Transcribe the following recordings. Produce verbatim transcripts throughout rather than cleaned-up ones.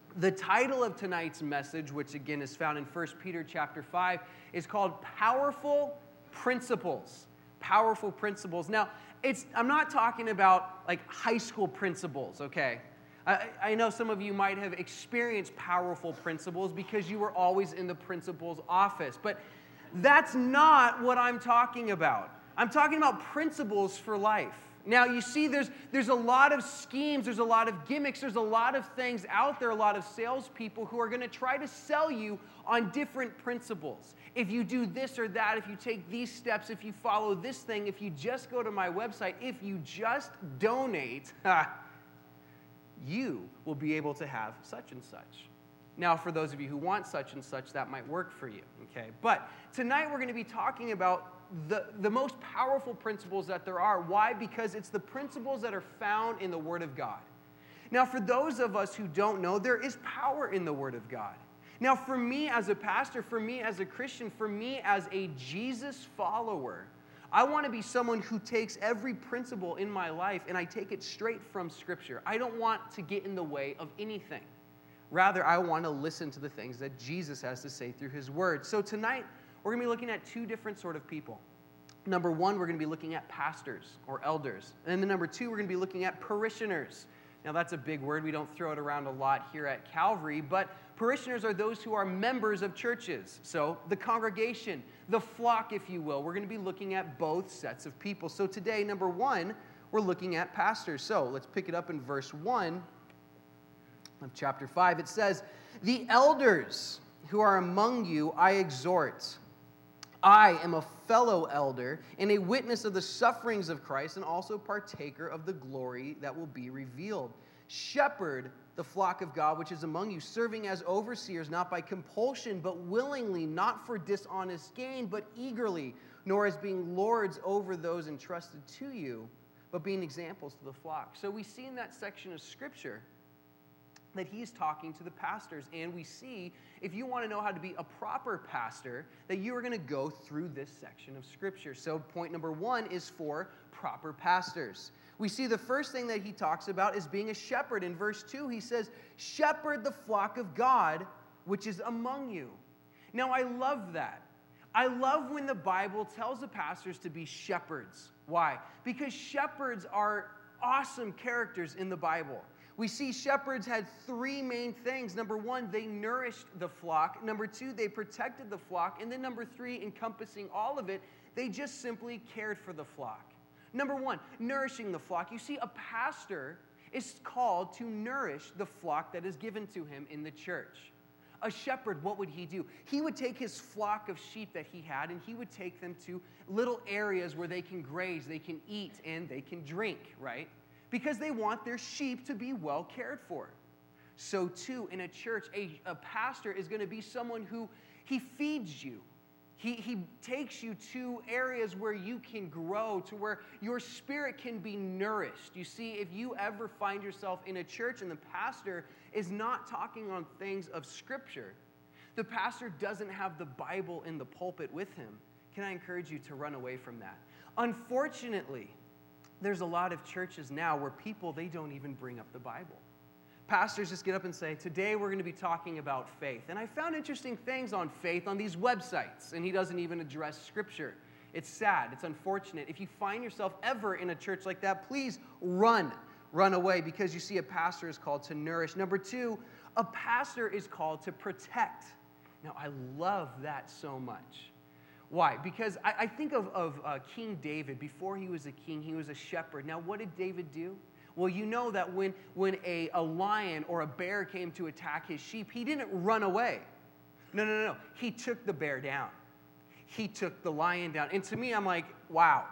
The title of tonight's message, which again is found in First Peter chapter five, is called Powerful Principles. Powerful Principles. Now, it's I'm not talking about like high school principles, okay? I, I know some of you might have experienced powerful principles because you were always in the principal's office, but that's not what I'm talking about. I'm talking about principles for life. Now, you see, there's, there's a lot of schemes, there's a lot of gimmicks, there's a lot of things out there, a lot of salespeople who are going to try to sell you on different principles. If you do this or that, if you take these steps, if you follow this thing, if you just go to my website, if you just donate, you will be able to have such and such. Now, for those of you who want such and such, that might work for you, okay? But tonight we're going to be talking about the, the most powerful principles that there are. Why? Because it's the principles that are found in the Word of God. Now, for those of us who don't know, there is power in the Word of God. Now, for me as a pastor, for me as a Christian, for me as a Jesus follower, I want to be someone who takes every principle in my life and I take it straight from Scripture. I don't want to get in the way of anything. Rather, I want to listen to the things that Jesus has to say through His Word. So tonight, we're going to be looking at two different sort of people. Number one, we're going to be looking at pastors or elders. And then number two, we're going to be looking at parishioners. Now, that's a big word. We don't throw it around a lot here at Calvary, but parishioners are those who are members of churches. So the congregation, the flock, if you will. We're going to be looking at both sets of people. So today, number one, we're looking at pastors. So let's pick it up in verse one of chapter five. It says, "The elders who are among you I exhort. I am a fellow elder and a witness of the sufferings of Christ and also partaker of the glory that will be revealed. Shepherd the flock of God which is among you, serving as overseers, not by compulsion, but willingly, not for dishonest gain, but eagerly, nor as being lords over those entrusted to you, but being examples to the flock." So we see in that section of Scripture that he's talking to the pastors. And we see, if you want to know how to be a proper pastor, that you are going to go through this section of Scripture. So point number one is for proper pastors. We see the first thing that he talks about is being a shepherd. In verse two, he says, "Shepherd the flock of God, which is among you." Now, I love that. I love when the Bible tells the pastors to be shepherds. Why? Because shepherds are awesome characters in the Bible. We see shepherds had three main things. Number one, they nourished the flock. Number two, they protected the flock. And then number three, encompassing all of it, they just simply cared for the flock. Number one, nourishing the flock. You see, a pastor is called to nourish the flock that is given to him in the church. A shepherd, what would he do? He would take his flock of sheep that he had, and he would take them to little areas where they can graze, they can eat, and they can drink, right? Because they want their sheep to be well cared for. So too, in a church, a, a pastor is going to be someone who, he feeds you. He, he takes you to areas where you can grow, to where your spirit can be nourished. You see, if you ever find yourself in a church and the pastor is not talking on things of Scripture, the pastor doesn't have the Bible in the pulpit with him, can I encourage you to run away from that? Unfortunately, there's a lot of churches now where people, they don't even bring up the Bible. Pastors just get up and say, "Today we're going to be talking about faith." And I found interesting things on faith on these websites, and he doesn't even address Scripture. It's sad. It's unfortunate. If you find yourself ever in a church like that, please run. Run away, because you see, a pastor is called to nourish. Number two, a pastor is called to protect. Now, I love that so much. Why? Because I, I think of, of uh, King David. Before he was a king, he was a shepherd. Now, what did David do? Well, you know that when, when a, a lion or a bear came to attack his sheep, he didn't run away. No, no, no, no. He took the bear down. He took the lion down. And to me, I'm like, wow,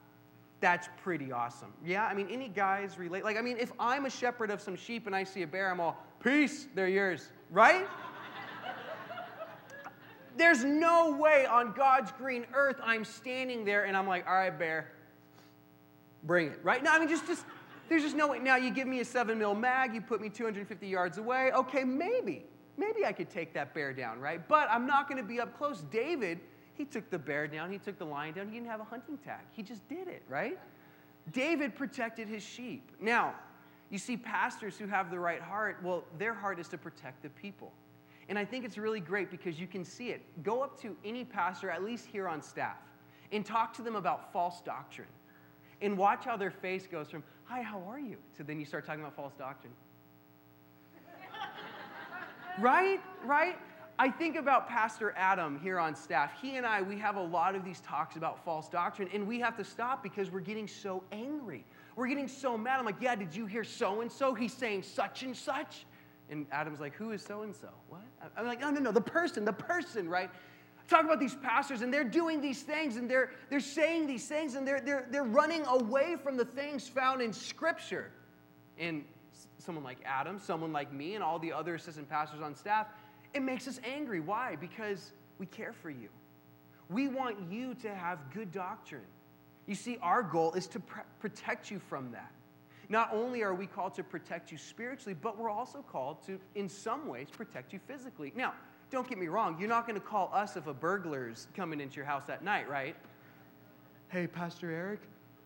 that's pretty awesome. Yeah, I mean, any guys relate? Like, I mean, if I'm a shepherd of some sheep and I see a bear, I'm all, "Peace, they're yours," right? There's no way on God's green earth I'm standing there and I'm like, "All right, bear, bring it," right? No, I mean, just, just there's just no way. Now, you give me a seven mil mag, you put me two hundred fifty yards away, okay, maybe. Maybe I could take that bear down, right? But I'm not going to be up close. David, he took the bear down, he took the lion down, he didn't have a hunting tag. He just did it, right? David protected his sheep. Now, You see, pastors who have the right heart, well, their heart is to protect the people. And I think it's really great because you can see it. Go up to any pastor, at least here on staff, and talk to them about false doctrine. And watch how their face goes from, hi, how are you? To then you start talking about false doctrine. Right? Right? I think about Pastor Adam here on staff. He and I, we have a lot of these talks about false doctrine, and we have to stop because we're getting so angry. We're getting so mad. I'm like, yeah, did you hear so-and-so? He's saying such and such. And Adam's like, who is so-and-so? What? I'm like, no, no, no, the person, the person, right? Talk about these pastors, and they're doing these things, and they're they're saying these things, and they're they're they're running away from the things found in Scripture. And someone like Adam, someone like me, and all the other assistant pastors on staff, it makes us angry. Why? Because we care for you. We want you to have good doctrine. You see, our goal is to pr- protect you from that. Not only are we called to protect you spiritually, but we're also called to, in some ways, protect you physically. Now, don't get me wrong. You're not going to call us if a burglar's coming into your house at night, right? Hey, Pastor Eric,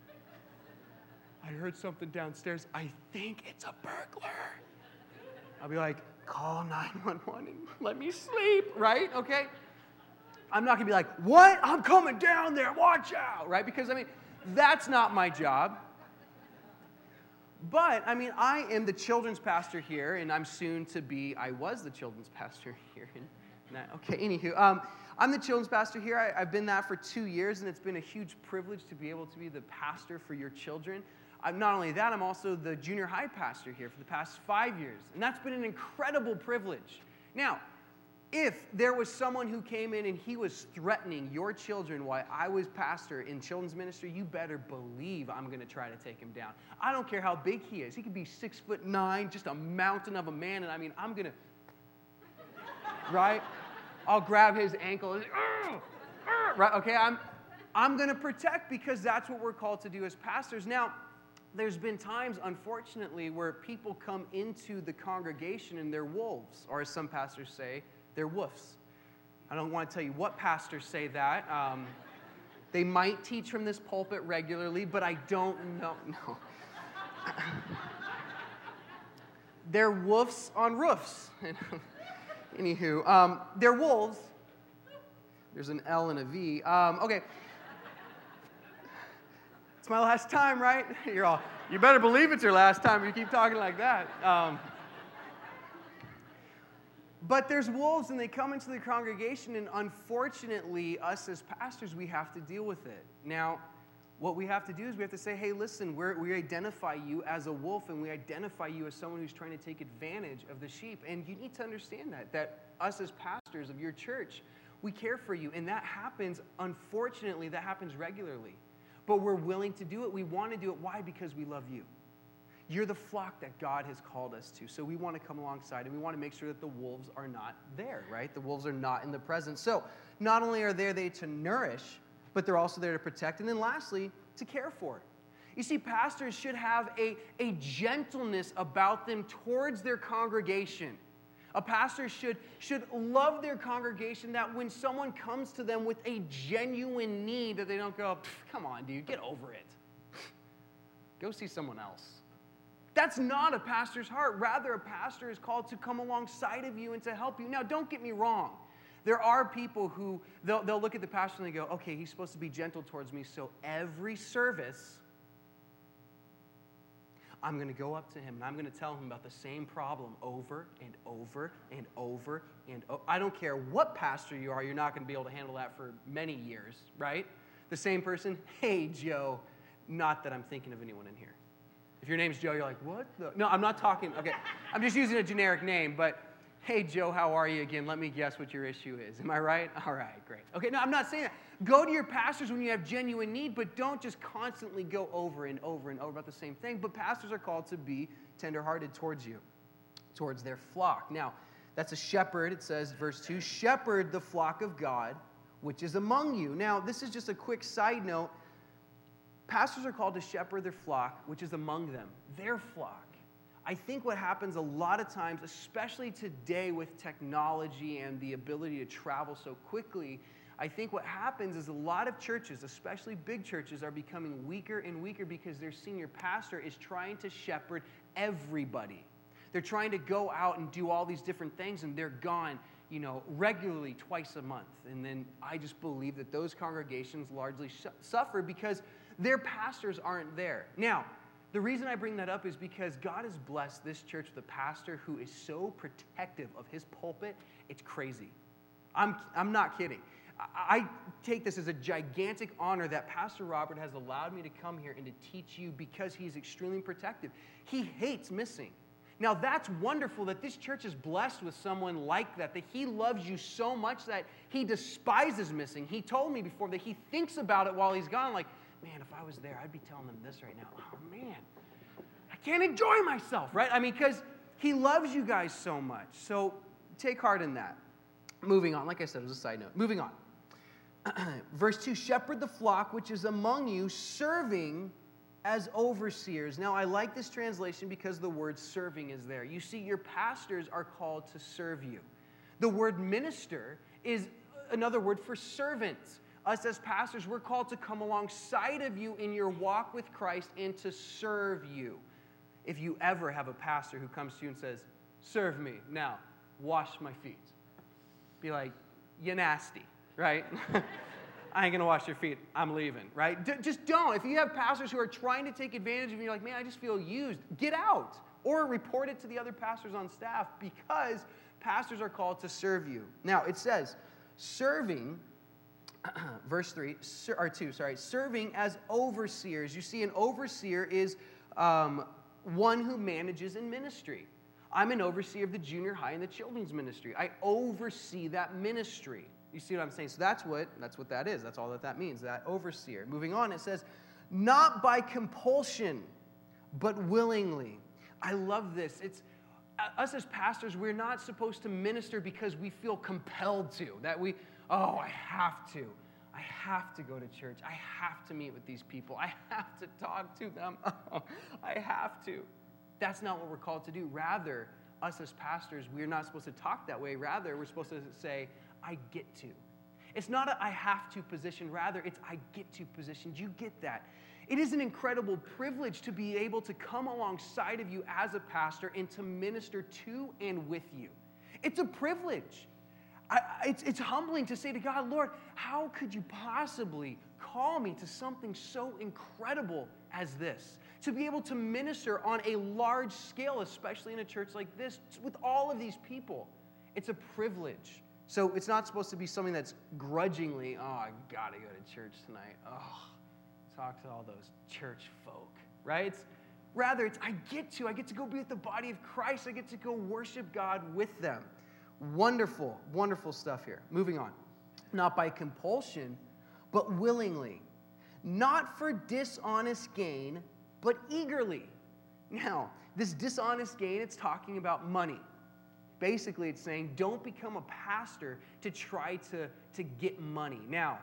I heard something downstairs. I think it's a burglar. I'll be like, call nine one one and let me sleep, right? Okay? I'm not going to be like, what? I'm coming down there. Watch out, right? Because, I mean, that's not my job. But, I mean, I am the children's pastor here, and I'm soon to be, I was the children's pastor here. And, and I, okay, anywho, um, I'm the children's pastor here. I, I've been that for two years, and it's been a huge privilege to be able to be the pastor for your children. I'm, not only that, I'm also the junior high pastor here for the past five years, and that's been an incredible privilege. Now, if there was someone who came in and he was threatening your children while I was pastor in children's ministry, you better believe I'm going to try to take him down. I don't care how big he is. He could be six foot nine, just a mountain of a man, and I mean, I'm going to, right? I'll grab his ankle, and, "Arr! Arr!" right? Okay, I'm, I'm going to protect because that's what we're called to do as pastors. Now, there's been times, unfortunately, where people come into the congregation and they're wolves, or as some pastors say, they're woofs. I don't want to tell you what pastors say that. Um, they might teach from this pulpit regularly, but I don't know. No. They're woofs on roofs. Anywho, um, they're wolves. There's an L and a V. Um, okay. It's my last time, right? You're all, you better believe it's your last time if you keep talking like that. Um, But there's wolves, and they come into the congregation, and unfortunately, us as pastors, we have to deal with it. Now, what we have to do is we have to say, hey, listen, we're, we identify you as a wolf, and we identify you as someone who's trying to take advantage of the sheep. And you need to understand that, that us as pastors of your church, we care for you. And that happens, unfortunately, that happens regularly. But we're willing to do it. We want to do it. Why? Because we love you. You're the flock that God has called us to. So we want to come alongside, and we want to make sure that the wolves are not there, right? The wolves are not in the presence. So not only are they there to nourish, but they're also there to protect. And then lastly, to care for. You see, pastors should have a, a gentleness about them towards their congregation. A pastor should, should love their congregation, that when someone comes to them with a genuine need, that they don't go, come on, dude, get over it. Go see someone else. That's not a pastor's heart. Rather, a pastor is called to come alongside of you and to help you. Now, don't get me wrong. There are people who, they'll, they'll look at the pastor and they go, okay, he's supposed to be gentle towards me, so every service, I'm going to go up to him and I'm going to tell him about the same problem over and over and over and over. I don't care what pastor you are, you're not going to be able to handle that for many years, right? The same person, hey, Joe, not that I'm thinking of anyone in here. If your name's Joe, you're like, what the? No, I'm not talking, okay. I'm just using a generic name, but hey, Joe, how are you again? Let me guess what your issue is. Am I right? All right, great. Okay, no, I'm not saying that. Go to your pastors when you have genuine need, but don't just constantly go over and over and over about the same thing. But pastors are called to be tenderhearted towards you, towards their flock. Now, that's a shepherd. It says, verse two, shepherd the flock of God, which is among you. Now, this is just a quick side note. Pastors are called to shepherd their flock, which is among them, their flock. I think what happens a lot of times, especially today with technology and the ability to travel so quickly, I think what happens is a lot of churches, especially big churches, are becoming weaker and weaker because their senior pastor is trying to shepherd everybody. They're trying to go out and do all these different things, and they're gone, you know, regularly twice a month. And then I just believe that those congregations largely sh- suffer because their pastors aren't there. Now, the reason I bring that up is because God has blessed this church with a pastor who is so protective of his pulpit, it's crazy. I'm, I'm not kidding. I, I take this as a gigantic honor that Pastor Robert has allowed me to come here and to teach you because he's extremely protective. He hates missing. Now, that's wonderful that this church is blessed with someone like that, that he loves you so much that he despises missing. He told me before that he thinks about it while he's gone, like, man, if I was there, I'd be telling them this right now. Oh, man, I can't enjoy myself, right? I mean, because he loves you guys so much. So take heart in that. Moving on. Like I said, it was a side note. Moving on. Verse two, shepherd the flock which is among you, serving as overseers. Now, I like this translation because the word serving is there. You see, your pastors are called to serve you. The word minister is another word for servants. Us as pastors, we're called to come alongside of you in your walk with Christ and to serve you. If you ever have a pastor who comes to you and says, serve me, now, wash my feet. Be like, you nasty, right? I ain't going to wash your feet. I'm leaving, right? D- just don't. If you have pastors who are trying to take advantage of you, you're like, man, I just feel used. Get out. Or report it to the other pastors on staff because pastors are called to serve you. Now, it says, serving, verse three, or two, sorry, serving as overseers. You see, an overseer is um, one who manages in ministry. I'm an overseer of the junior high and the children's ministry. I oversee that ministry. You see what I'm saying? So that's what that's what that is. That's all that that means, that overseer. Moving on, it says, not by compulsion, but willingly. I love this. It's us as pastors, we're not supposed to minister because we feel compelled to. That we, oh, I have to. I have to go to church. I have to meet with these people. I have to talk to them. Oh, I have to. That's not what we're called to do. Rather, us as pastors, we're not supposed to talk that way. Rather, we're supposed to say, I get to. It's not a I have to position. Rather, it's I get to position. Do you get that? It is an incredible privilege to be able to come alongside of you as a pastor and to minister to and with you. It's a privilege. I, it's, it's humbling to say to God, Lord, how could you possibly call me to something so incredible as this? To be able to minister on a large scale, especially in a church like this, with all of these people. It's a privilege. So it's not supposed to be something that's grudgingly, oh, I got to go to church tonight. Oh, talk to all those church folk, right? It's, rather, it's I get to. I get to go be with the body of Christ. I get to go worship God with them. Wonderful, wonderful stuff here. Moving on. Not by compulsion, but willingly. Not for dishonest gain, but eagerly. Now, this dishonest gain, it's talking about money. Basically, it's saying don't become a pastor to try to, to get money. Now,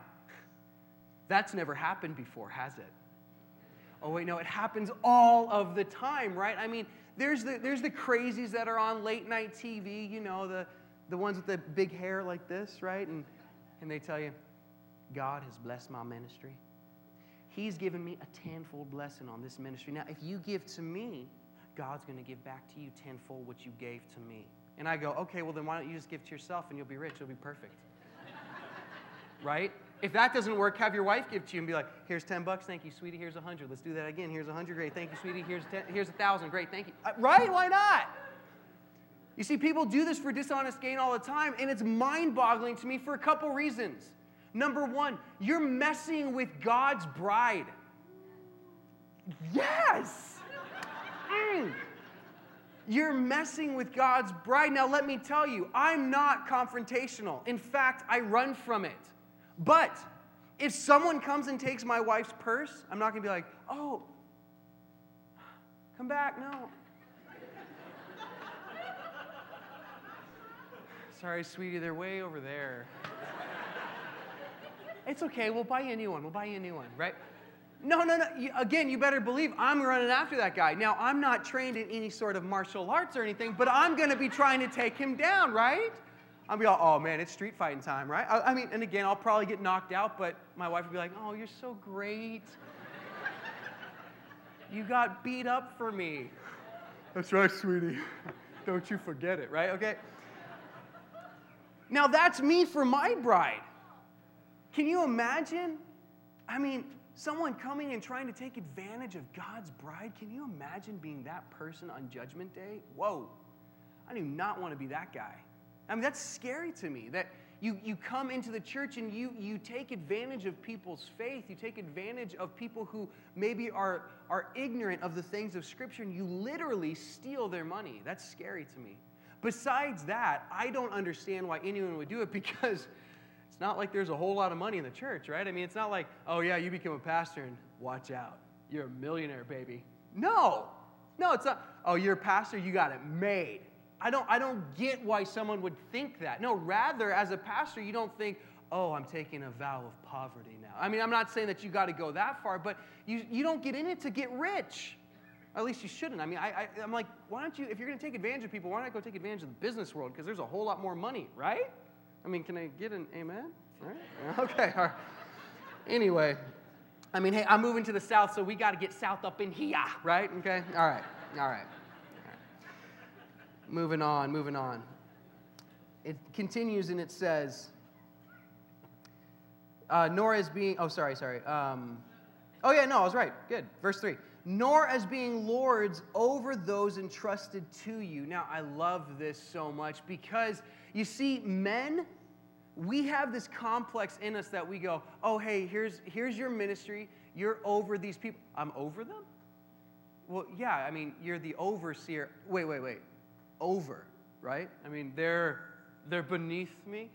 that's never happened before, has it? Oh, wait, no, it happens all of the time, right? I mean, there's the, there's the crazies that are on late night T V, you know, the, the ones with the big hair like this, right? And, and they tell you, God has blessed my ministry. He's given me a tenfold blessing on this ministry. Now, if you give to me, God's going to give back to you tenfold what you gave to me. And I go, okay, well, then why don't you just give to yourself and you'll be rich. You'll be perfect. Right? If that doesn't work, have your wife give to you and be like, here's ten bucks. Thank you, sweetie. Here's a hundred. Let's do that again. Here's a hundred. Great. Thank you, sweetie. Here's ten, here's a thousand. Great. Thank you. Uh, right? Why not? You see, people do this for dishonest gain all the time, and it's mind-boggling to me for a couple reasons. Number one, you're messing with God's bride. Yes! Mm. You're messing with God's bride. Now, let me tell you, I'm not confrontational. In fact, I run from it. But if someone comes and takes my wife's purse, I'm not going to be like, oh, come back, no. Sorry, sweetie, they're way over there. It's okay, we'll buy you a new one. We'll buy you a new one, right? No, no, no. You, again, you better believe I'm running after that guy. Now, I'm not trained in any sort of martial arts or anything, but I'm going to be trying to take him down, right? I'll be all, oh, man, it's street fighting time, right? I, I mean, and again, I'll probably get knocked out, but my wife will be like, oh, you're so great. You got beat up for me. That's right, sweetie. Don't you forget it, right? Okay. Now that's me for my bride. Can you imagine? I mean, someone coming and trying to take advantage of God's bride. Can you imagine being that person on Judgment Day? Whoa. I do not want to be that guy. I mean, that's scary to me, that you, you come into the church and you, you take advantage of people's faith. You take advantage of people who maybe are, are ignorant of the things of Scripture, and you literally steal their money. That's scary to me. Besides that, I don't understand why anyone would do it, because it's not like there's a whole lot of money in the church, right? I mean, it's not like, oh, yeah, you become a pastor and watch out. You're a millionaire, baby. No. No, it's not, oh, you're a pastor, you got it made. I don't, I don't get why someone would think that. No, rather, as a pastor, you don't think, oh, I'm taking a vow of poverty now. I mean, I'm not saying that you got to go that far, but you, you don't get in it to get rich. Or at least you shouldn't. I mean, I, I, I'm like, why don't you, if you're going to take advantage of people, why not go take advantage of the business world? Because there's a whole lot more money, right? I mean, can I get an amen? All right? Okay, all right. Anyway, I mean, hey, I'm moving to the south, so we got to get south up in here, right? Okay, all right, all right. Moving on, moving on. It continues and it says, uh, nor as being, oh, sorry, sorry. Um, oh, yeah, no, I was right. Good. Verse three. Nor as being lords over those entrusted to you. Now, I love this so much because, you see, men, we have this complex in us that we go, oh, hey, here's, here's your ministry. You're over these people. I'm over them? Well, yeah, I mean, you're the overseer. Wait, wait, wait. Over, right? I mean, they're they're beneath me.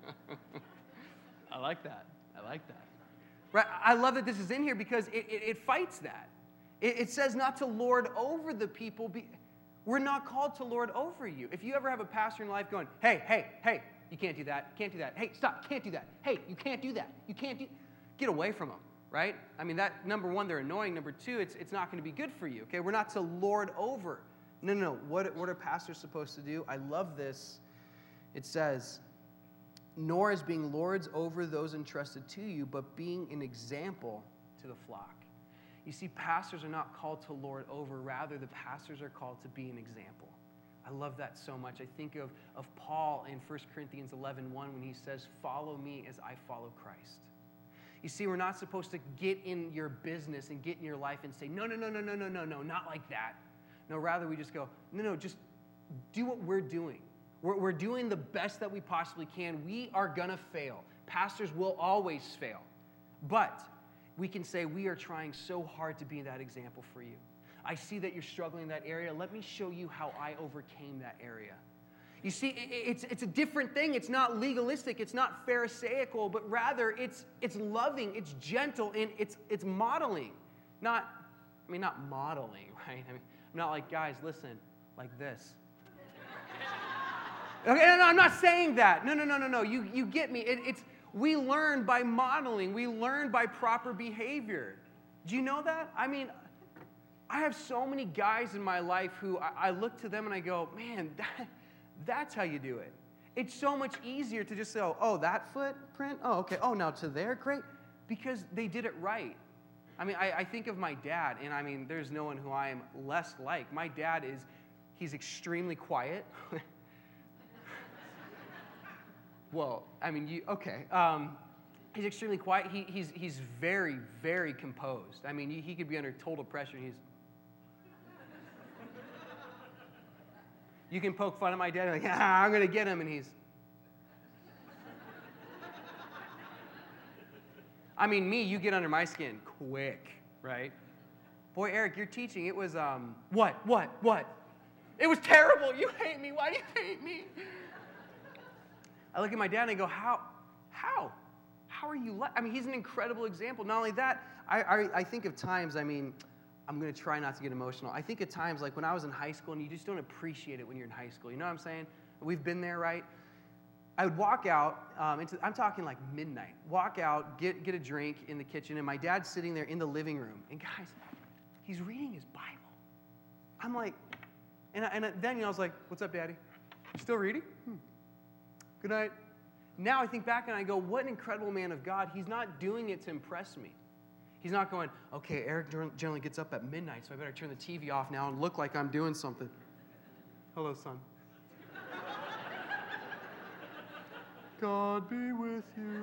I like that. I like that. Right? I love that this is in here because it, it, it fights that. It, it says not to lord over the people. Be, we're not called to lord over you. If you ever have a pastor in life going, hey, hey, hey, you can't do that, can't do that. Hey, stop, can't do that. Hey, you can't do that. You can't do. Get away from them, right? I mean, that number one, they're annoying. Number two, it's it's not going to be good for you. Okay, we're not to lord over. No, no, no. What, what are pastors supposed to do? I love this. It says, nor as being lords over those entrusted to you, but being an example to the flock. You see, pastors are not called to lord over. Rather, the pastors are called to be an example. I love that so much. I think of, of Paul in First Corinthians eleven one when he says, follow me as I follow Christ. You see, we're not supposed to get in your business and get in your life and say, no, no, no, no, no, no, no, no, not like that. No, rather we just go, no, no, just do what we're doing. We're, we're doing the best that we possibly can. We are going to fail. Pastors will always fail. But we can say we are trying so hard to be that example for you. I see that you're struggling in that area. Let me show you how I overcame that area. You see, it, it's, it's a different thing. It's not legalistic. It's not pharisaical, but rather it's, it's loving, it's gentle, and it's, it's modeling. Not, I mean, not modeling, right? I mean, I'm not like, guys, listen, like this. Okay, no, no, I'm not saying that. No, no, no, no, no. You, you get me. It, it's we learn by modeling. We learn by proper behavior. Do you know that? I mean, I have so many guys in my life who I, I look to them and I go, man, that, that's how you do it. It's so much easier to just say, oh, that footprint? Oh, okay. Oh, now to there? Great. Because they did it right. I mean, I, I think of my dad, and I mean, there's no one who I am less like. My dad is, he's extremely quiet. Well, I mean, you, okay. Um, he's extremely quiet. He, he's, he's very, very composed. I mean, he, he could be under total pressure. He's. You can poke fun at my dad, like, ah, I'm going to get him, and he's. I mean, me, you get under my skin quick, right? Boy, Eric, your teaching, it was, um, what, what, what? It was terrible. You hate me. Why do you hate me? I look at my dad and I go, how, how? How are you like? I mean, he's an incredible example. Not only that, I, I, I think of times, I mean, I'm going to try not to get emotional. I think of times like when I was in high school and you just don't appreciate it when you're in high school. You know what I'm saying? We've been there, right? I would walk out, um, into, I'm talking like midnight, walk out, get, get a drink in the kitchen, and my dad's sitting there in the living room. And guys, he's reading his Bible. I'm like, and, I, and then you know, I was like, what's up, Daddy? You still reading? Hmm. Good night. Now I think back and I go, what an incredible man of God. He's not doing it to impress me. He's not going, okay, Eric generally gets up at midnight, so I better turn the T V off now and look like I'm doing something. Hello, son. God be with you.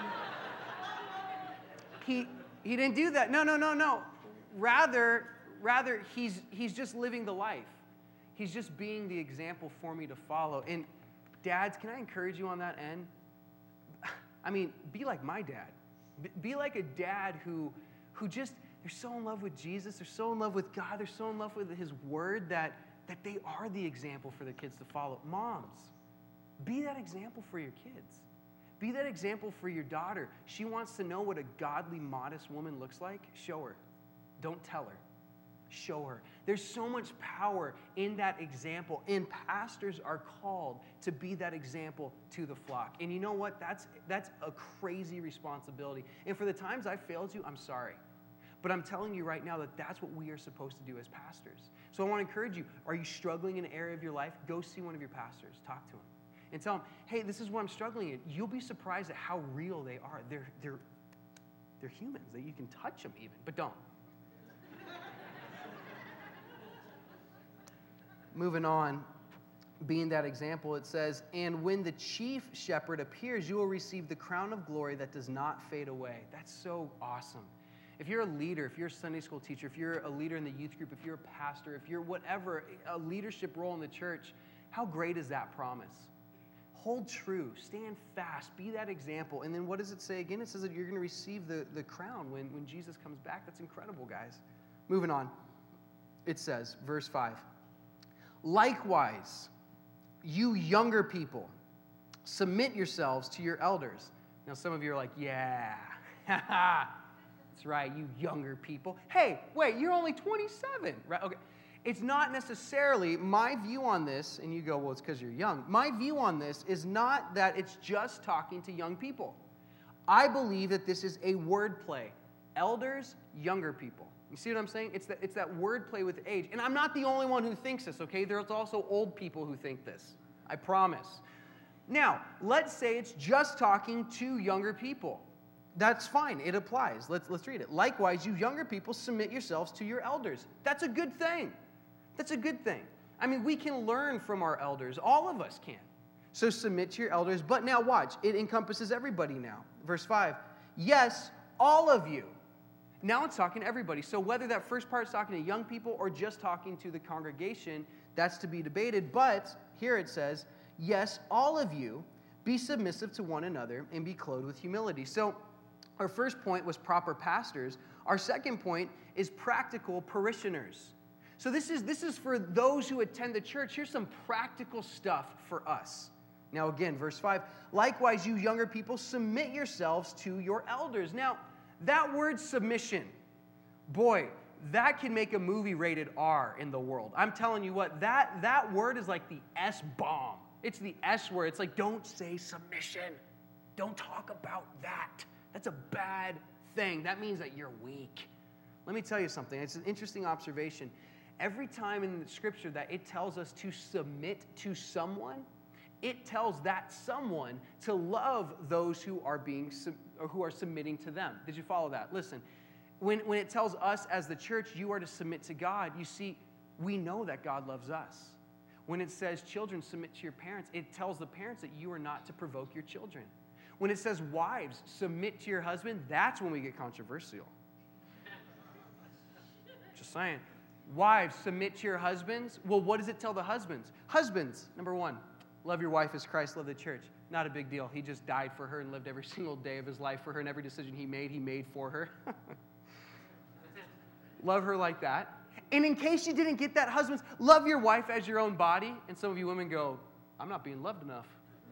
He, he didn't do that. No, no, no, no. Rather, rather he's, he's just living the life. He's just being the example for me to follow. And dads, can I encourage you on that end? I mean, be like my dad. Be like a dad who, who just, they're so in love with Jesus, they're so in love with God, they're so in love with His Word that, that they are the example for their kids to follow. Moms, be that example for your kids. Be that example for your daughter. She wants to know what a godly, modest woman looks like. Show her. Don't tell her. Show her. There's so much power in that example, and pastors are called to be that example to the flock. And you know what? That's, that's a crazy responsibility. And for the times I failed you, I'm sorry. But I'm telling you right now that that's what we are supposed to do as pastors. So I want to encourage you, are you struggling in an area of your life? Go see one of your pastors. Talk to them. And tell them, hey, this is what I'm struggling in. You'll be surprised at how real they are. They're, they're, they're humans. That you can touch them even, but don't. Moving on, being that example, it says, and when the chief shepherd appears, you will receive the crown of glory that does not fade away. That's so awesome. If you're a leader, if you're a Sunday school teacher, if you're a leader in the youth group, if you're a pastor, if you're whatever, a leadership role in the church, how great is that promise? Hold true, stand fast, be that example. And then what does it say again? It says that you're going to receive the, the crown when, when Jesus comes back. That's incredible, guys. Moving on, it says, verse five, likewise, you younger people, submit yourselves to your elders. Now, some of you are like, yeah, that's right, you younger people. Hey, wait, you're only twenty-seven, right? Okay. It's not necessarily, my view on this, and you go, well, it's because you're young. My view on this is not that it's just talking to young people. I believe that this is a word play. Elders, younger people. You see what I'm saying? It's that, it's that word play with age. And I'm not the only one who thinks this, okay? There's also old people who think this. I promise. Now, let's say it's just talking to younger people. That's fine. It applies. Let's, let's read it. Likewise, you younger people, submit yourselves to your elders. That's a good thing. That's a good thing. I mean, we can learn from our elders. All of us can. So submit to your elders. But now watch. It encompasses everybody now. Verse five. Yes, all of you. Now it's talking to everybody. So whether that first part is talking to young people or just talking to the congregation, that's to be debated. But here it says, yes, all of you, be submissive to one another and be clothed with humility. So our first point was proper pastors. Our second point is practical parishioners. So this is, this is for those who attend the church. Here's some practical stuff for us. Now again, verse five, likewise, you younger people, submit yourselves to your elders. Now, that word submission, boy, that can make a movie rated R in the world. I'm telling you what, that, that word is like the S-bomb. It's the S word. It's like, don't say submission. Don't talk about that. That's a bad thing. That means that you're weak. Let me tell you something. It's an interesting observation. Every time in the Scripture that it tells us to submit to someone, it tells that someone to love those who are being or who are submitting to them. Did you follow that? Listen, when, when it tells us as the church, you are to submit to God, you see, we know that God loves us. When it says, children, submit to your parents, it tells the parents that you are not to provoke your children. When it says, wives, submit to your husband, that's when we get controversial. Just saying. Wives, submit to your husbands. Well, what does it tell the husbands? Husbands, number one, love your wife as Christ loved the church. Not a big deal. He just died for her and lived every single day of his life for her, and every decision he made, he made for her. Love her like that. And in case you didn't get that, husbands, love your wife as your own body. And some of you women go, I'm not being loved enough.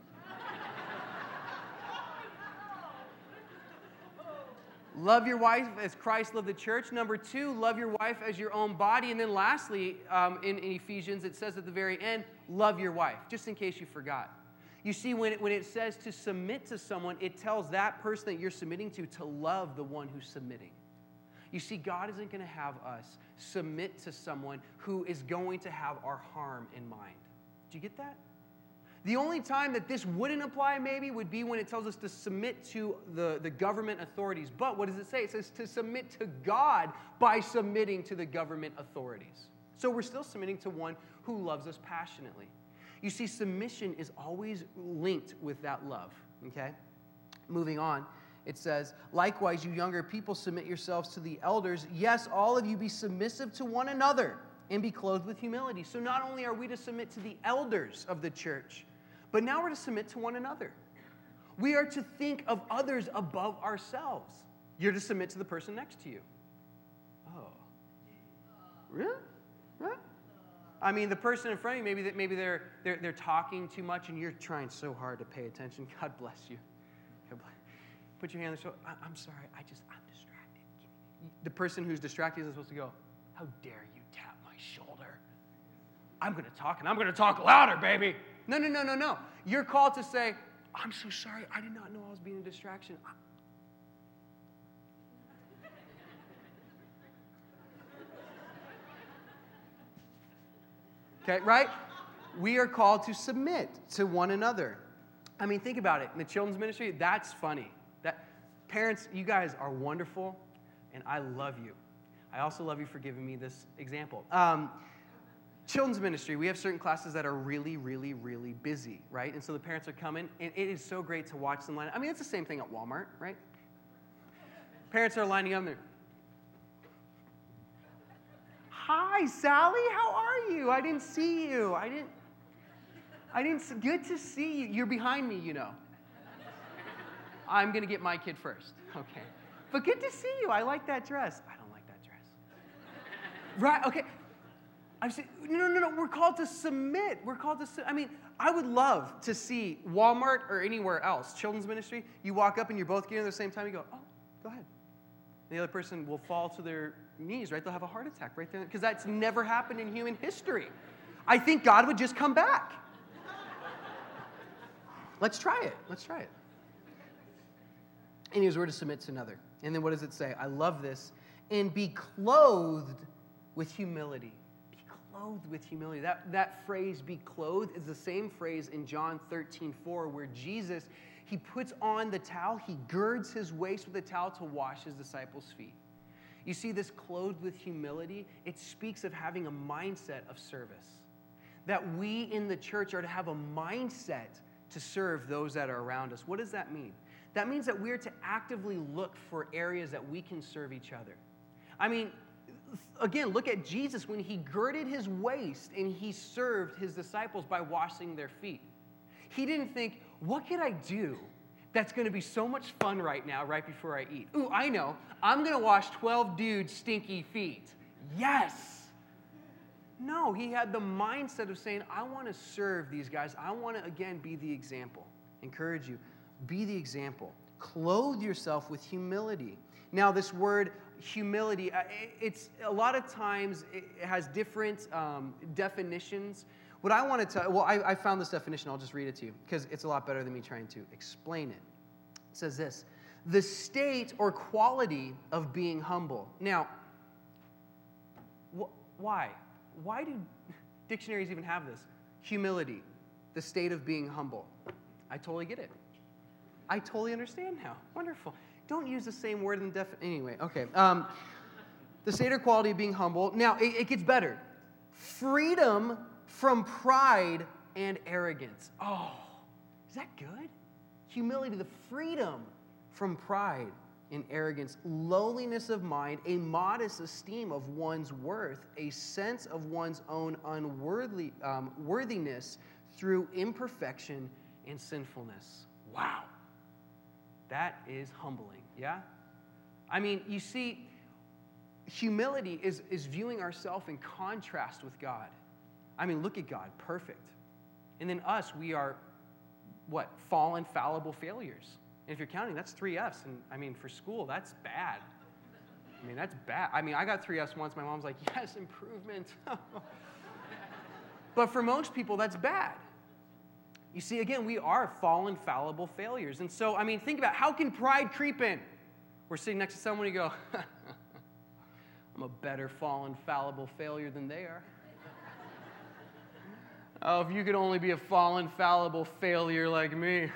Love your wife as Christ loved the church. Number two, love your wife as your own body. And then lastly, um, in, in Ephesians, it says at the very end, love your wife, just in case you forgot. You see, when it, when it says to submit to someone, it tells that person that you're submitting to to love the one who's submitting. You see, God isn't going to have us submit to someone who is going to have our harm in mind. Do you get that? The only time that this wouldn't apply maybe would be when it tells us to submit to the, the government authorities. But what does it say? It says to submit to God by submitting to the government authorities. So we're still submitting to one who loves us passionately. You see, submission is always linked with that love, okay? Moving on, it says, likewise, you younger people, submit yourselves to the elders. Yes, all of you be submissive to one another and be clothed with humility. So not only are we to submit to the elders of the church, but now we're to submit to one another. We are to think of others above ourselves. You're to submit to the person next to you. Oh, really? Huh? I mean, the person in front of you, maybe that maybe they're, they're they're talking too much, and you're trying so hard to pay attention. God bless you. God bless. Put your hand on the shoulder. I, I'm sorry. I just I'm distracted. The person who's distracted is supposed to go, "How dare you tap my shoulder? I'm going to talk, and I'm going to talk louder, baby." No, no, no, no, no. You're called to say, "I'm so sorry. I did not know I was being a distraction." I, Okay, right? We are called to submit to one another. I mean, think about it. In the children's ministry, that's funny. That parents, you guys are wonderful, and I love you. I also love you for giving me this example. Um, children's ministry, we have certain classes that are really, really, really busy, right? And so the parents are coming, and it is so great to watch them line up. I mean, it's the same thing at Walmart, right? Parents are lining up there. Hi, Sally, how are you? I didn't see you. I didn't, I didn't, see, good to see you. You're behind me, you know. I'm going to get my kid first. Okay. But good to see you. I like that dress. I don't like that dress. Right, okay. I'm saying, no, no, no, we're called to submit. We're called to, I mean, I would love to see Walmart or anywhere else, children's ministry, you walk up and you're both getting at the same time, you go, oh, go ahead. The other person will fall to their knees, right? They'll have a heart attack right there, because that's never happened in human history. I think God would just come back. Let's try it. Let's try it. Anyways, we're to submit to another. And then what does it say? I love this. And be clothed with humility. Be clothed with humility. That, that phrase, be clothed, is the same phrase in John thirteen four, where Jesus, he puts on the towel, he girds his waist with the towel to wash his disciples' feet. You see, this clothed with humility, it speaks of having a mindset of service. That we in the church are to have a mindset to serve those that are around us. What does that mean? That means that we're to actively look for areas that we can serve each other. I mean, again, look at Jesus when he girded his waist and he served his disciples by washing their feet. He didn't think, what can I do that's going to be so much fun right now, right before I eat? Ooh, I know. I'm going to wash twelve dudes' stinky feet. Yes. No, he had the mindset of saying, I want to serve these guys. I want to, again, be the example. Encourage you. Be the example. Clothe yourself with humility. Now, this word humility, it's a lot of times it has different um, definitions. What I want to tell, well, I, I found this definition. I'll just read it to you because it's a lot better than me trying to explain it. It says this: the state or quality of being humble. Now, wh- why? Why do dictionaries even have this? Humility, the state of being humble. I totally get it. I totally understand now. Wonderful. Don't use the same word in def. Anyway, okay. Um, the state or quality of being humble. Now, it, it gets better. Freedom from pride and arrogance. Oh, is that good? Humility, the freedom from pride and arrogance, lowliness of mind, a modest esteem of one's worth, a sense of one's own unworthy um, worthiness through imperfection and sinfulness. Wow. That is humbling, yeah? I mean, you see, humility is, is viewing ourselves in contrast with God. I mean, look at God, perfect. And then us, we are, what, fallen, fallible failures. And if you're counting, that's three Fs. And I mean, for school, that's bad. I mean, that's bad. I mean, I got three Fs once. My mom's like, yes, improvement. But for most people, that's bad. You see, again, we are fallen, fallible failures. And so, I mean, think about, how can pride creep in? We're sitting next to someone, you go, I'm a better fallen, fallible failure than they are. Oh, if you could only be a fallen, fallible failure like me.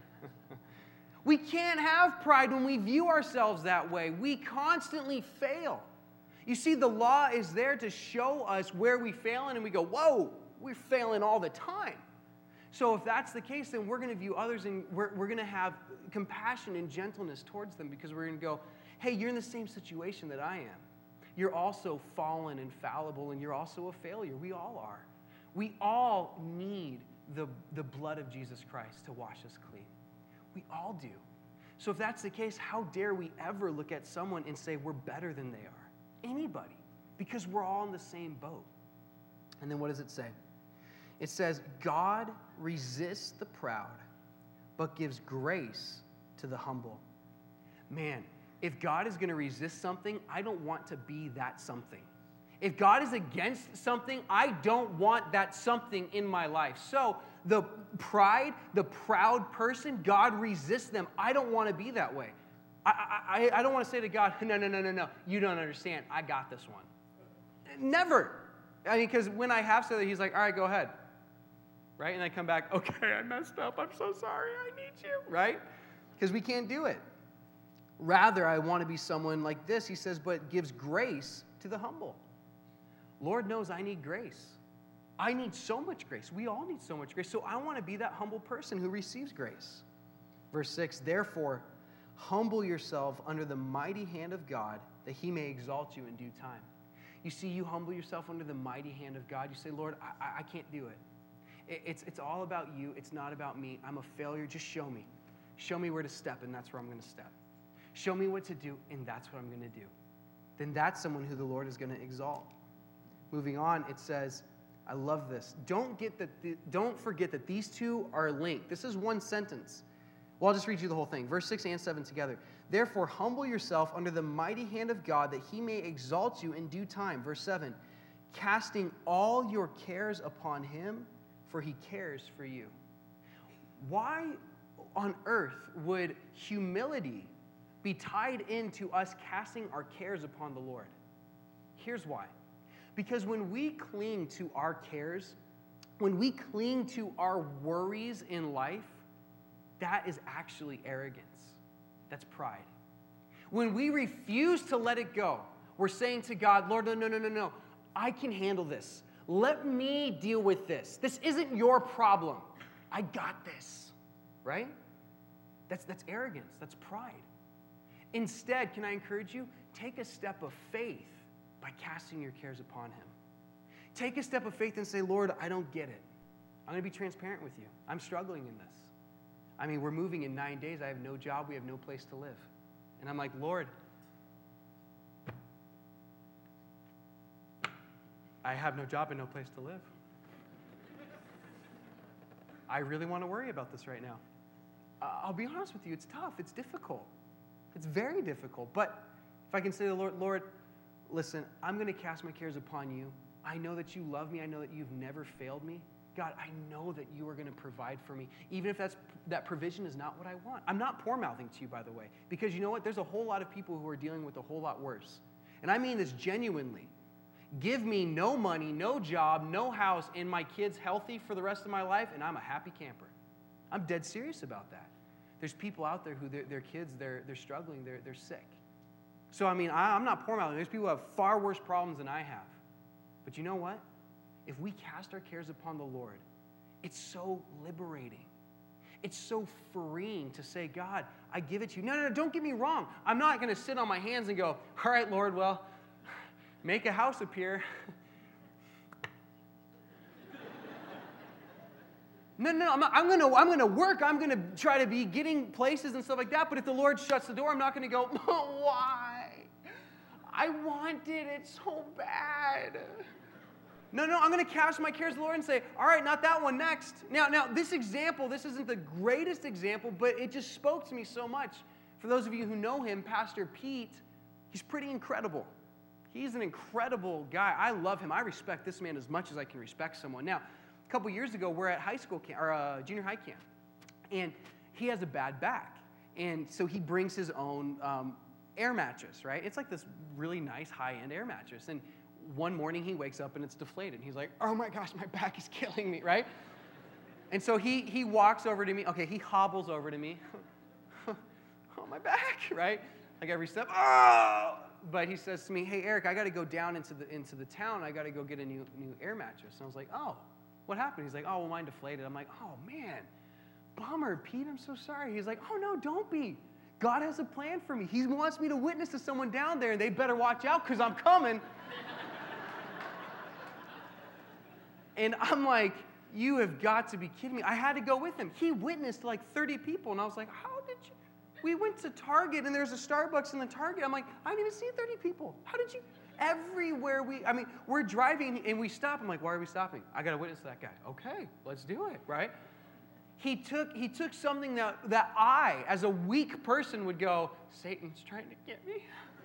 We can't have pride when we view ourselves that way. We constantly fail. You see, the law is there to show us where we fail, and we go, whoa, we're failing all the time. So if that's the case, then we're going to view others and we're, we're going to have compassion and gentleness towards them, because we're going to go, hey, you're in the same situation that I am. You're also fallen and fallible, and you're also a failure. We all are. We all need the, the blood of Jesus Christ to wash us clean. We all do. So if that's the case, how dare we ever look at someone and say we're better than they are? Anybody. Because we're all in the same boat. And then what does it say? It says, God resists the proud, but gives grace to the humble. Man, if God is going to resist something, I don't want to be that something. If God is against something, I don't want that something in my life. So the pride, the proud person, God resists them. I don't want to be that way. I, I, I don't want to say to God, no, no, no, no, no, you don't understand. I got this one. Never. I mean, because when I have said that, he's like, all right, go ahead. Right? And I come back, okay, I messed up. I'm so sorry. I need you. Right? Because we can't do it. Rather, I want to be someone like this. He says, but gives grace to the humble. Lord knows I need grace. I need so much grace. We all need so much grace. So I want to be that humble person who receives grace. Verse six, therefore, humble yourself under the mighty hand of God, that he may exalt you in due time. You see, you humble yourself under the mighty hand of God. You say, Lord, I, I can't do it. It's, it's all about you. It's not about me. I'm a failure. Just show me. Show me where to step, and that's where I'm going to step. Show me what to do, and that's what I'm going to do. Then that's someone who the Lord is going to exalt. Moving on, it says, I love this. Don't get that. Don't forget that these two are linked. This is one sentence. Well, I'll just read you the whole thing. Verse six and seven together. Therefore, humble yourself under the mighty hand of God, that he may exalt you in due time. Verse seven, casting all your cares upon him, for he cares for you. Why on earth would humility be tied into us casting our cares upon the Lord? Here's why. Because when we cling to our cares, when we cling to our worries in life, that is actually arrogance. That's pride. When we refuse to let it go, we're saying to God, Lord, no, no, no, no, no. I can handle this. Let me deal with this. This isn't your problem. I got this. Right? That's, that's arrogance. That's pride. Instead, can I encourage you? Take a step of faith by casting your cares upon him. Take a step of faith and say, Lord, I don't get it. I'm going to be transparent with you. I'm struggling in this. I mean, we're moving in nine days. I have no job. We have no place to live. And I'm like, Lord, I have no job and no place to live. I really want to worry about this right now. Uh, I'll be honest with you. It's tough. It's difficult. It's very difficult. But if I can say to the Lord, Lord, listen, I'm going to cast my cares upon you. I know that you love me. I know that you've never failed me. God, I know that you are going to provide for me, even if that's, that provision is not what I want. I'm not poor-mouthing to you, by the way, because you know what? There's a whole lot of people who are dealing with a whole lot worse. And I mean this genuinely. Give me no money, no job, no house, and my kids healthy for the rest of my life, and I'm a happy camper. I'm dead serious about that. There's people out there who, their, their kids, they're, they're struggling, they're, they're sick. So, I mean, I, I'm not poor-mouthing. There's people who have far worse problems than I have. But you know what? If we cast our cares upon the Lord, it's so liberating. It's so freeing to say, God, I give it to you. No, no, no, don't get me wrong. I'm not going to sit on my hands and go, all right, Lord, well, make a house appear. No, no, no, I'm, not, I'm going to I'm gonna work. I'm going to try to be getting places and stuff like that. But if the Lord shuts the door, I'm not going to go, oh, why? I wanted it so bad. No, no, I'm going to cast my cares to the Lord and say, all right, not that one, next. Now, now, this example, this isn't the greatest example, but it just spoke to me so much. For those of you who know him, Pastor Pete, he's pretty incredible. He's an incredible guy. I love him. I respect this man as much as I can respect someone. Now, a couple years ago, we're at high school camp, or uh, junior high camp, and he has a bad back. And so he brings his own um, air mattress, right? It's like this really nice high-end air mattress. And one morning he wakes up and it's deflated. He's like, oh my gosh, my back is killing me, right? And so he he walks over to me. Okay, he hobbles over to me. Oh, my back, right? Like every step, oh! But he says to me, hey, Eric, I got to go down into the into the town. I got to go get a new new air mattress. And I was like, oh, what happened? He's like, oh, well, mine deflated. I'm like, oh, man, bummer, Pete, I'm so sorry. He's like, oh, no, don't be. God has a plan for me. He wants me to witness to someone down there, and they better watch out because I'm coming. And I'm like, you have got to be kidding me. I had to go with him. He witnessed to like thirty people, and I was like, how did you? We went to Target, and there's a Starbucks in the Target. I'm like, I didn't even see thirty people. How did you? Everywhere we, I mean, we're driving, and we stop. I'm like, why are we stopping? I got to witness that guy. Okay, let's do it, right? He took, he took something that, that I, as a weak person, would go, Satan's trying to get me.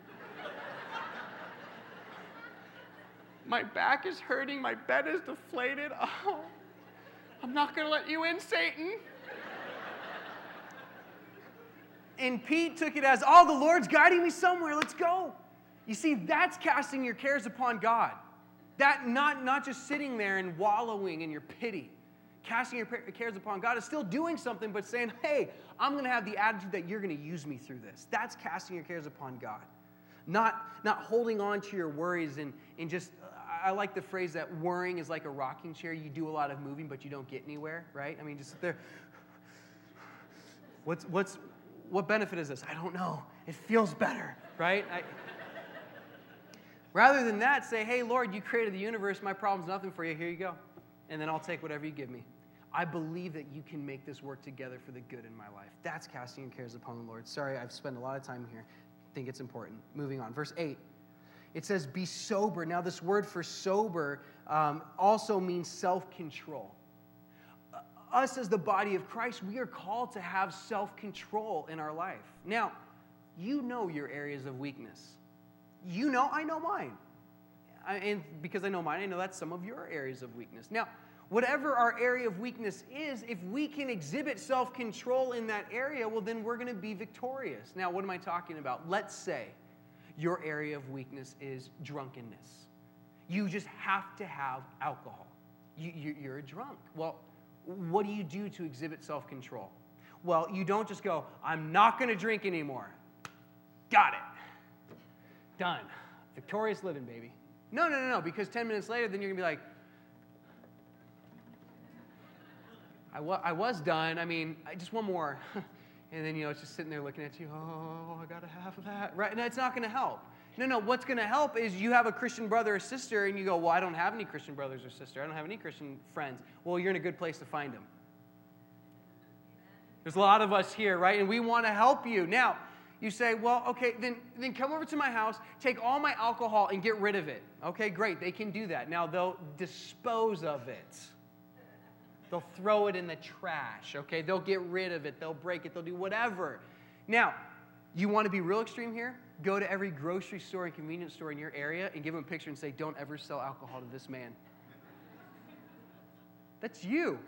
My back is hurting. My bed is deflated. Oh, I'm not going to let you in, Satan. And Pete took it as, oh, the Lord's guiding me somewhere. Let's go. You see, that's casting your cares upon God. That not, not just sitting there and wallowing in your pity. Casting your cares upon God is still doing something, but saying, hey, I'm going to have the attitude that you're going to use me through this. That's casting your cares upon God. Not, not holding on to your worries and, and just, I like the phrase that worrying is like a rocking chair. You do a lot of moving, but you don't get anywhere, right? I mean, just sit there. What's, what's, what benefit is this? I don't know. It feels better, right? I, rather than that, say, hey, Lord, you created the universe. My problem's nothing for you. Here you go. And then I'll take whatever you give me. I believe that you can make this work together for the good in my life. That's casting your cares upon the Lord. Sorry, I've spent a lot of time here. I think it's important. Moving on. Verse eight. It says, be sober. Now, this word for sober um, also means self-control. Uh, us as the body of Christ, we are called to have self-control in our life. Now, you know your areas of weakness. You know, I know mine. I, and because I know mine, I know that's some of your areas of weakness. Now, whatever our area of weakness is, if we can exhibit self-control in that area, well, then we're going to be victorious. Now, what am I talking about? Let's say your area of weakness is drunkenness. You just have to have alcohol. You, you, you're a drunk. Well, what do you do to exhibit self-control? Well, you don't just go, I'm not going to drink anymore. Got it. Done. Victorious living, baby. No, no, no, no, because ten minutes later, then you're going to be like, I, wa- I was done. I mean, I, just one more. And then, you know, it's just sitting there looking at you. Oh, I got to have that. Right? And it's not going to help. No, no, what's going to help is you have a Christian brother or sister, and you go, well, I don't have any Christian brothers or sisters. I don't have any Christian friends. Well, you're in a good place to find them. There's a lot of us here, right? And we want to help you. Now, you say, well, okay, then, then come over to my house, take all my alcohol, and get rid of it. Okay, great. They can do that. Now, they'll dispose of it. They'll throw it in the trash, okay? They'll get rid of it. They'll break it. They'll do whatever. Now, you want to be real extreme here? Go to every grocery store and convenience store in your area and give them a picture and say, don't ever sell alcohol to this man. That's you.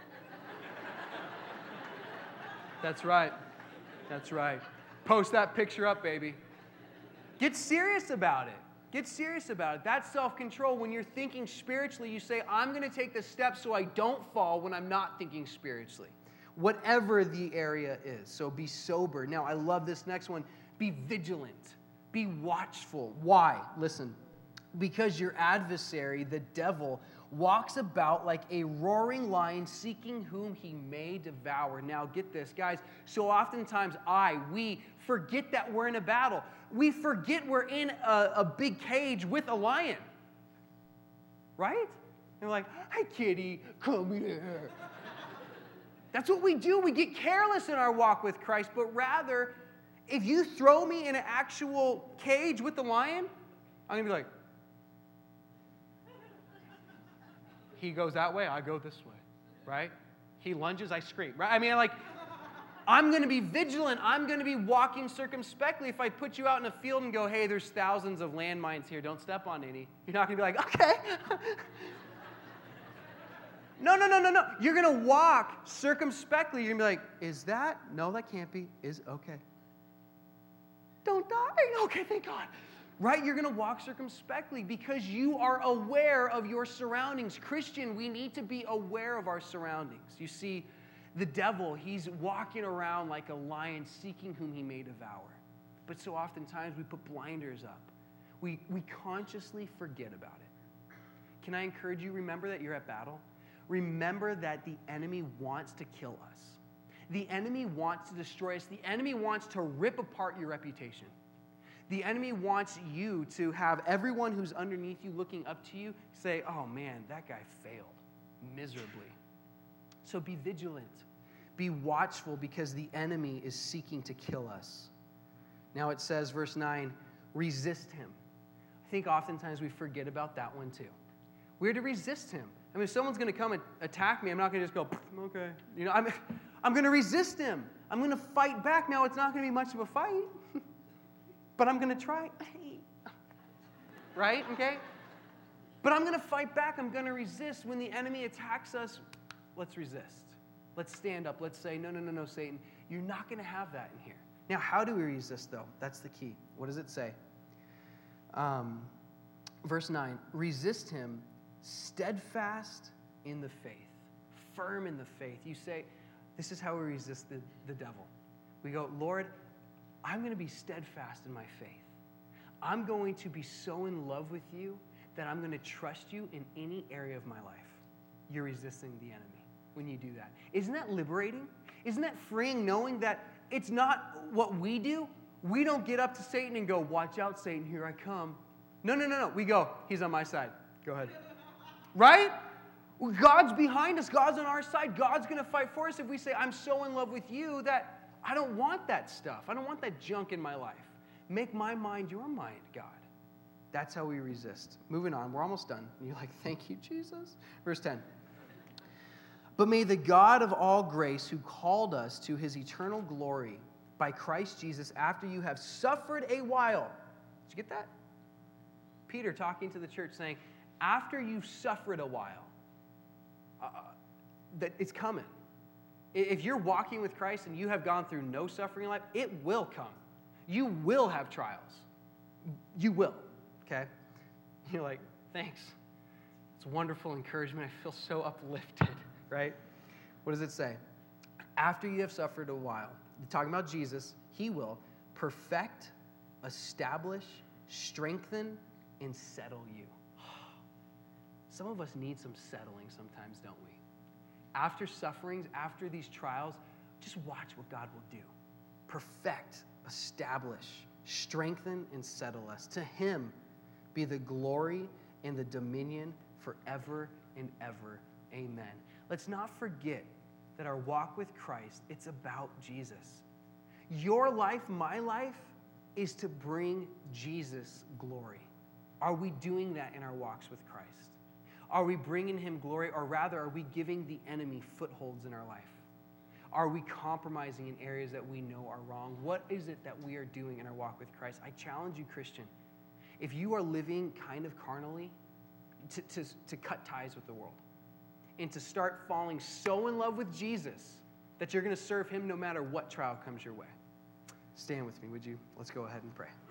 That's right. That's right. Post that picture up, baby. Get serious about it. Get serious about it. That's self-control. When you're thinking spiritually, you say, I'm going to take the steps so I don't fall when I'm not thinking spiritually. Whatever the area is. So be sober. Now, I love this next one. Be vigilant. Be watchful. Why? Listen. Because your adversary, the devil, walks about like a roaring lion seeking whom he may devour. Now, get this, guys. So oftentimes I, we forget that we're in a battle. We forget we're in a, a big cage with a lion. Right? And we're like, hey, kitty, come here. That's what we do. We get careless in our walk with Christ. But rather, if you throw me in an actual cage with the lion, I'm going to be like, he goes that way, I go this way, right? He lunges, I scream, right? I mean, like, I'm going to be vigilant. I'm going to be walking circumspectly. If I put you out in a field and go, hey, there's thousands of landmines here, don't step on any, you're not going to be like, okay. No, no, no, no, no. You're going to walk circumspectly. You're going to be like, is that? No, that can't be. Is okay. Don't die. Okay, thank God. right? You're going to walk circumspectly because you are aware of your surroundings. Christian, we need to be aware of our surroundings. You see, the devil, he's walking around like a lion seeking whom he may devour. But so oftentimes we put blinders up. We, we consciously forget about it. Can I encourage you, remember that you're at battle? Remember that the enemy wants to kill us. The enemy wants to destroy us. The enemy wants to rip apart your reputation. The enemy wants you to have everyone who's underneath you looking up to you say, oh man, that guy failed miserably. So be vigilant. Be watchful because the enemy is seeking to kill us. Now it says, verse nine, resist him. I think oftentimes we forget about that one too. We're to resist him. I mean, if someone's going to come and attack me, I'm not going to just go, okay. You know, I'm, I'm going to resist him. I'm going to fight back. Now, it's not going to be much of a fight, but I'm going to try. Right? Okay? But I'm going to fight back. I'm going to resist. When the enemy attacks us, let's resist. Let's stand up. Let's say, no, no, no, no, Satan. You're not going to have that in here. Now, how do we resist, though? That's the key. What does it say? Um, verse nine, resist him steadfast in the faith, firm in the faith. You say, this is how we resist the, the devil. We go, Lord, I'm going to be steadfast in my faith. I'm going to be so in love with you that I'm going to trust you in any area of my life. You're resisting the enemy when you do that. Isn't that liberating? Isn't that freeing, knowing that it's not what we do? We don't get up to Satan and go, watch out, Satan, here I come. No, no, no, no. We go, he's on my side. Go ahead. Right? God's behind us. God's on our side. God's going to fight for us if we say, I'm so in love with you that I don't want that stuff. I don't want that junk in my life. Make my mind your mind, God. That's how we resist. Moving on. We're almost done. And you're like, thank you, Jesus. Verse ten. But may the God of all grace, who called us to his eternal glory by Christ Jesus, after you have suffered a while. Did you get that? Peter talking to the church saying, after you've suffered a while, uh, that it's coming. If you're walking with Christ and you have gone through no suffering in life, it will come. You will have trials. You will, okay? You're like, thanks. It's wonderful encouragement. I feel so uplifted, right? What does it say? After you have suffered a while, you're talking about Jesus, he will perfect, establish, strengthen, and settle you. Some of us need some settling sometimes, don't we? After sufferings, after these trials, just watch what God will do. Perfect, establish, strengthen, and settle us. To him be the glory and the dominion forever and ever. Amen. Let's not forget that our walk with Christ, it's about Jesus. Your life, my life, is to bring Jesus glory. Are we doing that in our walks with Christ? Are we bringing him glory, or rather, are we giving the enemy footholds in our life? Are we compromising in areas that we know are wrong? What is it that we are doing in our walk with Christ? I challenge you, Christian, if you are living kind of carnally, to, to, to cut ties with the world and to start falling so in love with Jesus that you're going to serve him no matter what trial comes your way. Stand with me, would you? Let's go ahead and pray.